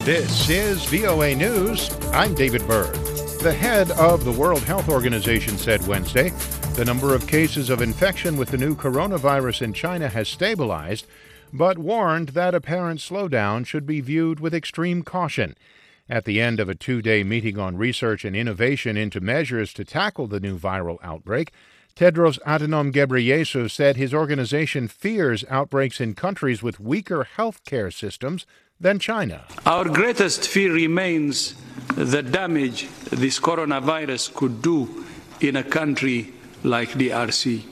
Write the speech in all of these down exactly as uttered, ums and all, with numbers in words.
This is V O A News. I'm David Byrd. The head of the World Health Organization said Wednesday the number of cases of infection with the new coronavirus in China has stabilized, but warned that apparent slowdown should be viewed with extreme caution. At the end of a two-day meeting on research and innovation into measures to tackle the new viral outbreak, Tedros Adhanom Ghebreyesus said his organization fears outbreaks in countries with weaker healthcare systems than China. Our greatest fear remains the damage this coronavirus could do in a country like D R C.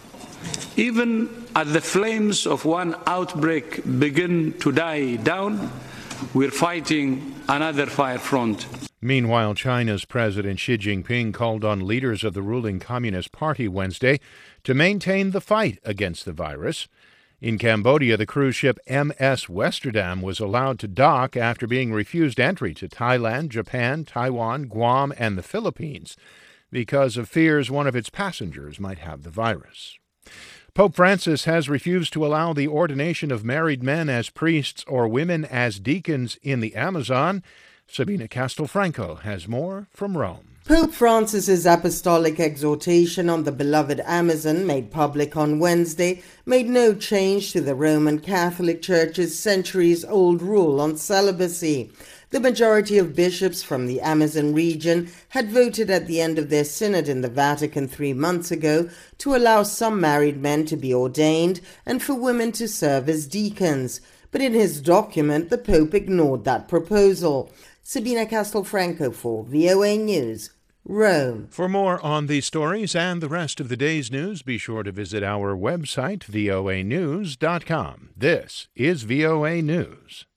Even as the flames of one outbreak begin to die down, we're fighting another fire front. Meanwhile, China's President Xi Jinping called on leaders of the ruling Communist Party Wednesday to maintain the fight against the virus. In Cambodia, the cruise ship M S Westerdam was allowed to dock after being refused entry to Thailand, Japan, Taiwan, Guam, and the Philippines because of fears one of its passengers might have the virus. Pope Francis has refused to allow the ordination of married men as priests or women as deacons in the Amazon. Sabina Castelfranco has more from Rome. Pope Francis's apostolic exhortation on the beloved Amazon, made public on Wednesday, made no change to the Roman Catholic Church's centuries-old rule on celibacy. The majority of bishops from the Amazon region had voted at the end of their synod in the Vatican three months ago to allow some married men to be ordained and for women to serve as deacons. But in his document, the Pope ignored that proposal. Sabina Castelfranco for V O A News, Rome. For more on these stories and the rest of the day's news, be sure to visit our website, V O A news dot com. This is V O A News.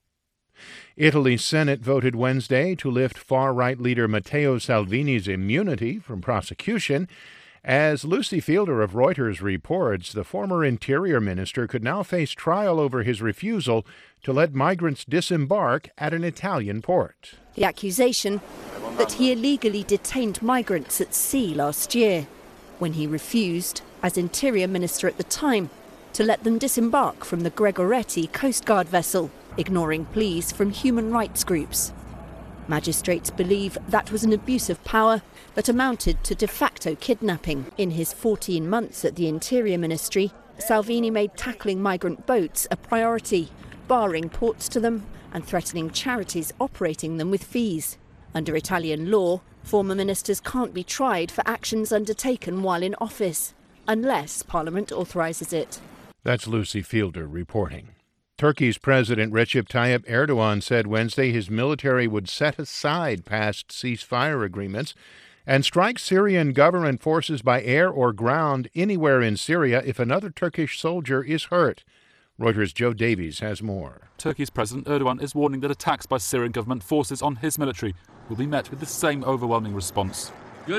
Italy's Senate voted Wednesday to lift far-right leader Matteo Salvini's immunity from prosecution. As Lucy Fielder of Reuters reports, the former Interior Minister could now face trial over his refusal to let migrants disembark at an Italian port. The accusation that he illegally detained migrants at sea last year, when he refused, as Interior Minister at the time, to let them disembark from the Gregoretti Coast Guard vessel, ignoring pleas from human rights groups. Magistrates believe that was an abuse of power that amounted to de facto kidnapping. In his fourteen months at the Interior Ministry, Salvini made tackling migrant boats a priority, barring ports to them and threatening charities operating them with fees. Under Italian law, former ministers can't be tried for actions undertaken while in office, unless Parliament authorises it. That's Lucy Fielder reporting. Turkey's President Recep Tayyip Erdogan said Wednesday his military would set aside past ceasefire agreements and strike Syrian government forces by air or ground anywhere in Syria if another Turkish soldier is hurt. Reuters' Joe Davies has more. Turkey's President Erdogan is warning that attacks by Syrian government forces on his military will be met with the same overwhelming response.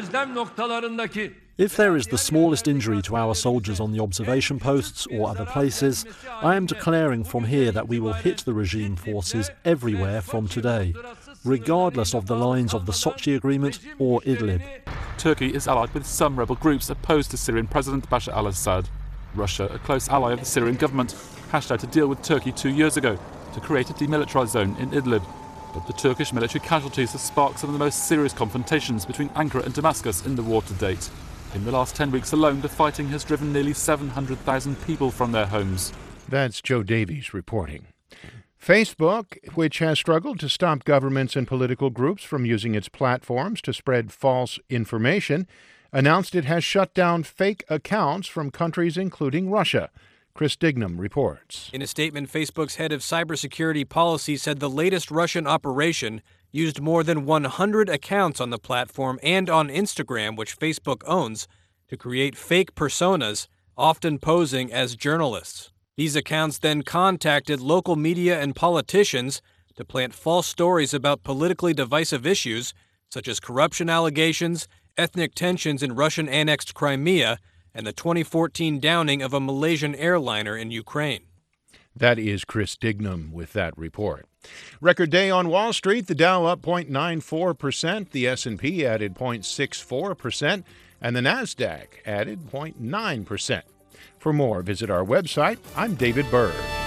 If there is the smallest injury to our soldiers on the observation posts or other places, I am declaring from here that we will hit the regime forces everywhere from today, regardless of the lines of the Sochi Agreement or Idlib. Turkey is allied with some rebel groups opposed to Syrian President Bashar al-Assad. Russia, a close ally of the Syrian government, hashed out a deal with Turkey two years ago to create a demilitarised zone in Idlib. But the Turkish military casualties have sparked some of the most serious confrontations between Ankara and Damascus in the war to date. In the last ten weeks alone, the fighting has driven nearly seven hundred thousand people from their homes. That's Joe Davies reporting. Facebook, which has struggled to stop governments and political groups from using its platforms to spread false information, announced it has shut down fake accounts from countries including Russia. Chris Dignam reports. In a statement, Facebook's head of cybersecurity policy said the latest Russian operation used more than one hundred accounts on the platform and on Instagram, which Facebook owns, to create fake personas, often posing as journalists. These accounts then contacted local media and politicians to plant false stories about politically divisive issues, such as corruption allegations, ethnic tensions in Russian-annexed Crimea, and the twenty fourteen downing of a Malaysian airliner in Ukraine. That is Chris Dignam with that report. Record day on Wall Street, the Dow up zero point nine four percent, the S and P added zero point six four percent, and the NASDAQ added zero point nine percent. For more, visit our website. I'm David Byrd.